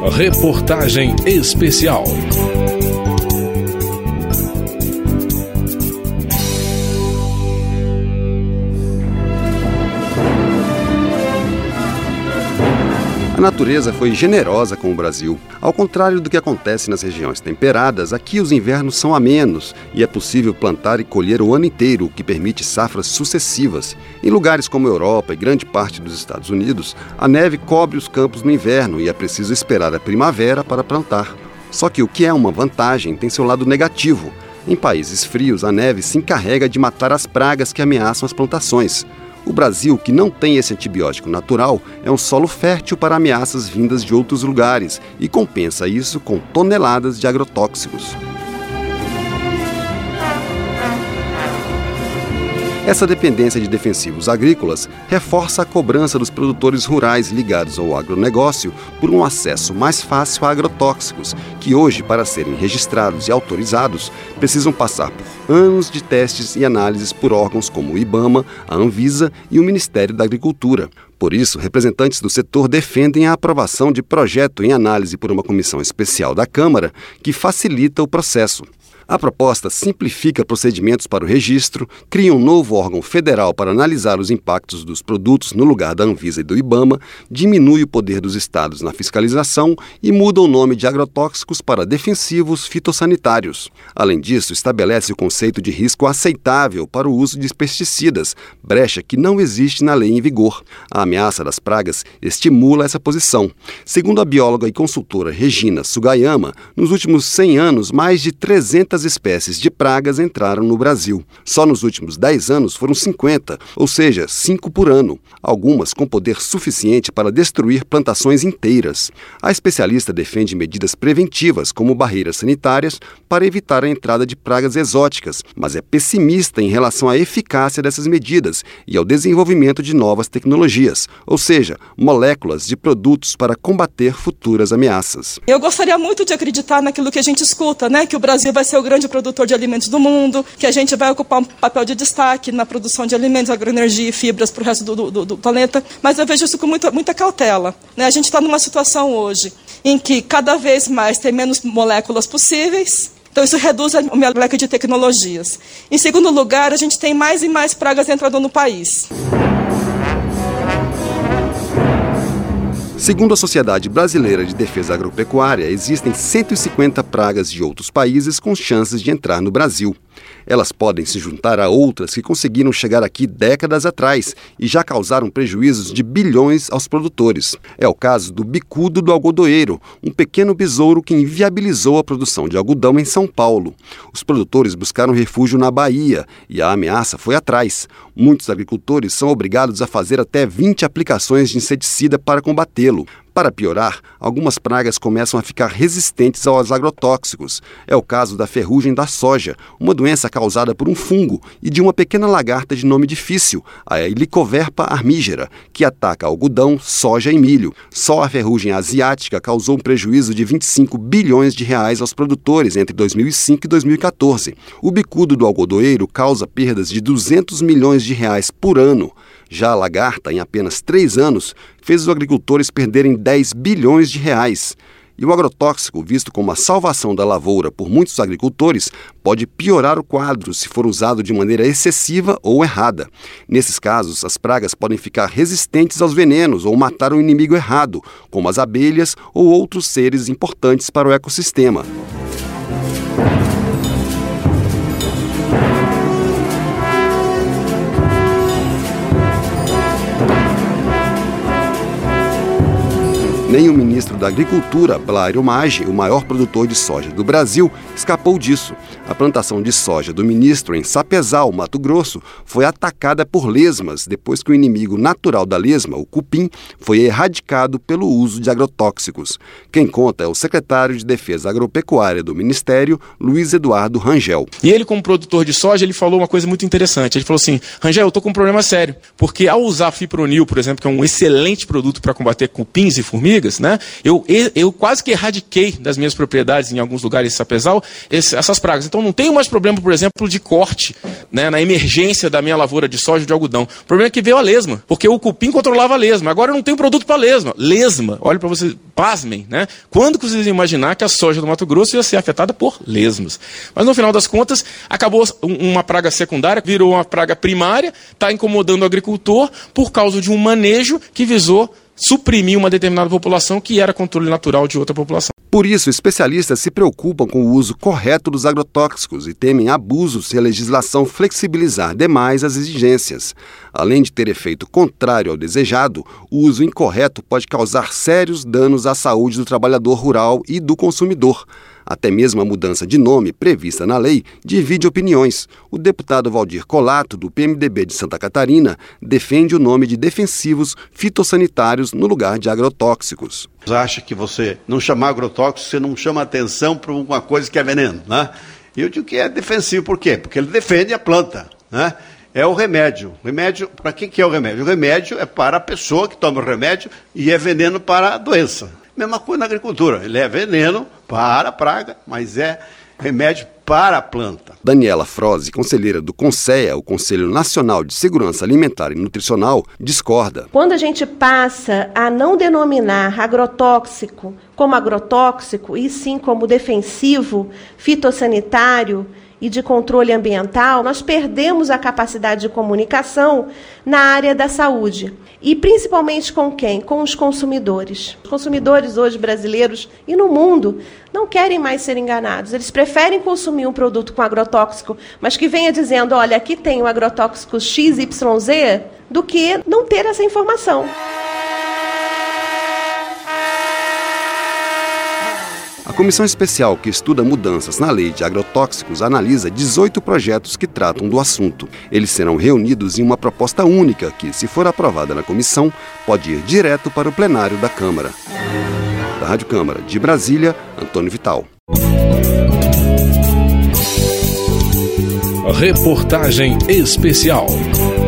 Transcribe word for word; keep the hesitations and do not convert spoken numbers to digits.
Reportagem especial. A natureza foi generosa com o Brasil. Ao contrário do que acontece nas regiões temperadas, aqui os invernos são amenos e é possível plantar e colher o ano inteiro, o que permite safras sucessivas. Em lugares como a Europa e grande parte dos Estados Unidos, a neve cobre os campos no inverno e é preciso esperar a primavera para plantar. Só que o que é uma vantagem tem seu lado negativo. Em países frios, a neve se encarrega de matar as pragas que ameaçam as plantações. O Brasil, que não tem esse antibiótico natural, é um solo fértil para ameaças vindas de outros lugares e compensa isso com toneladas de agrotóxicos. Essa dependência de defensivos agrícolas reforça a cobrança dos produtores rurais ligados ao agronegócio por um acesso mais fácil a agrotóxicos, que hoje, para serem registrados e autorizados, precisam passar por anos de testes e análises por órgãos como o IBAMA, a Anvisa e o Ministério da Agricultura. Por isso, representantes do setor defendem a aprovação de projeto em análise por uma comissão especial da Câmara que facilita o processo. A proposta simplifica procedimentos para o registro, cria um novo órgão federal para analisar os impactos dos produtos no lugar da Anvisa e do IBAMA, diminui o poder dos estados na fiscalização e muda o nome de agrotóxicos para defensivos fitossanitários. Além disso, estabelece o conceito de risco aceitável para o uso de pesticidas, brecha que não existe na lei em vigor. A ameaça das pragas estimula essa posição. Segundo a bióloga e consultora Regina Sugayama, nos últimos cem anos, mais de trezentas espécies de pragas entraram no Brasil. Só nos últimos dez anos foram cinquenta, ou seja, cinco por ano, algumas com poder suficiente para destruir plantações inteiras. A especialista defende medidas preventivas, como barreiras sanitárias, para evitar a entrada de pragas exóticas, mas é pessimista em relação à eficácia dessas medidas e ao desenvolvimento de novas tecnologias, ou seja, moléculas de produtos para combater futuras ameaças. Eu gostaria muito de acreditar naquilo que a gente escuta, né? Que o Brasil vai ser o grande produtor de alimentos do mundo, que a gente vai ocupar um papel de destaque na produção de alimentos, agroenergia e fibras para o resto do, do, do planeta, mas eu vejo isso com muita, muita cautela, né? A gente está numa situação hoje em que cada vez mais tem menos moléculas possíveis, então isso reduz a minha leque de tecnologias. Em segundo lugar, a gente tem mais e mais pragas entrando no país. Segundo a Sociedade Brasileira de Defesa Agropecuária, existem cento e cinquenta pragas de outros países com chances de entrar no Brasil. Elas podem se juntar a outras que conseguiram chegar aqui décadas atrás e já causaram prejuízos de bilhões aos produtores. É o caso do bicudo do algodoeiro, um pequeno besouro que inviabilizou a produção de algodão em São Paulo. Os produtores buscaram refúgio na Bahia e a ameaça foi atrás. Muitos agricultores são obrigados a fazer até vinte aplicações de inseticida para combatê-lo. Para piorar, algumas pragas começam a ficar resistentes aos agrotóxicos. É o caso da ferrugem da soja, uma doença causada por um fungo, e de uma pequena lagarta de nome difícil, a Helicoverpa armigera, que ataca algodão, soja e milho. Só a ferrugem asiática causou um prejuízo de vinte e cinco bilhões de reais aos produtores entre dois mil e cinco e dois mil e quatorze. O bicudo do algodoeiro causa perdas de duzentos milhões de reais por ano. Já a lagarta, em apenas três anos, fez os agricultores perderem dez bilhões de reais. E o agrotóxico, visto como a salvação da lavoura por muitos agricultores, pode piorar o quadro se for usado de maneira excessiva ou errada. Nesses casos, as pragas podem ficar resistentes aos venenos ou matar o inimigo errado, como as abelhas ou outros seres importantes para o ecossistema. Nem o ministro da Agricultura, Blairo Maggi, o maior produtor de soja do Brasil, escapou disso. A plantação de soja do ministro em Sapezal, Mato Grosso, foi atacada por lesmas depois que o inimigo natural da lesma, o cupim, foi erradicado pelo uso de agrotóxicos. Quem conta é o secretário de Defesa Agropecuária do Ministério, Luiz Eduardo Rangel. E ele, como produtor de soja, ele falou uma coisa muito interessante. Ele falou assim: Rangel, eu estou com um problema sério, porque ao usar fipronil, por exemplo, que é um excelente produto para combater cupins e formigas, ligas, né? Eu, eu quase que erradiquei das minhas propriedades em alguns lugares em Sapezal esse, essas pragas. Então não tenho mais problema, por exemplo, de corte, né, na emergência da minha lavoura de soja e de algodão. O problema é que veio a lesma, porque o cupim controlava a lesma. Agora eu não tenho produto para lesma. Lesma, olha para vocês, pasmem, né? Quando que vocês iam imaginar que a soja do Mato Grosso ia ser afetada por lesmas? Mas no final das contas, acabou uma praga secundária, virou uma praga primária, está incomodando o agricultor por causa de um manejo que visou suprimir uma determinada população que era controle natural de outra população. Por isso, especialistas se preocupam com o uso correto dos agrotóxicos e temem abusos se a legislação flexibilizar demais as exigências. Além de ter efeito contrário ao desejado, o uso incorreto pode causar sérios danos à saúde do trabalhador rural e do consumidor. Até mesmo a mudança de nome prevista na lei divide opiniões. O deputado Valdir Colato, do P M D B de Santa Catarina, defende o nome de defensivos fitossanitários no lugar de agrotóxicos. Acha que você não chamar agrotóxico, você não chama atenção para uma coisa que é veneno, né? E eu digo que é defensivo, por quê? Porque ele defende a planta, né? É o remédio. Remédio, para que, que é o remédio? O remédio é para a pessoa que toma o remédio e é veneno para a doença. Mesma coisa na agricultura, ele é veneno para a praga, mas é remédio para a planta. Daniela Froze, conselheira do CONSEA, o Conselho Nacional de Segurança Alimentar e Nutricional, discorda. Quando a gente passa a não denominar agrotóxico como agrotóxico, e sim como defensivo, fitossanitário e de controle ambiental, nós perdemos a capacidade de comunicação na área da saúde. E principalmente com quem? Com os consumidores. Os consumidores hoje brasileiros e no mundo não querem mais ser enganados. Eles preferem consumir um produto com agrotóxico, mas que venha dizendo, olha, aqui tem o agrotóxico X Y Z, do que não ter essa informação. A comissão especial que estuda mudanças na lei de agrotóxicos analisa dezoito projetos que tratam do assunto. Eles serão reunidos em uma proposta única que, se for aprovada na comissão, pode ir direto para o plenário da Câmara. Da Rádio Câmara de Brasília, Antônio Vital. Reportagem especial.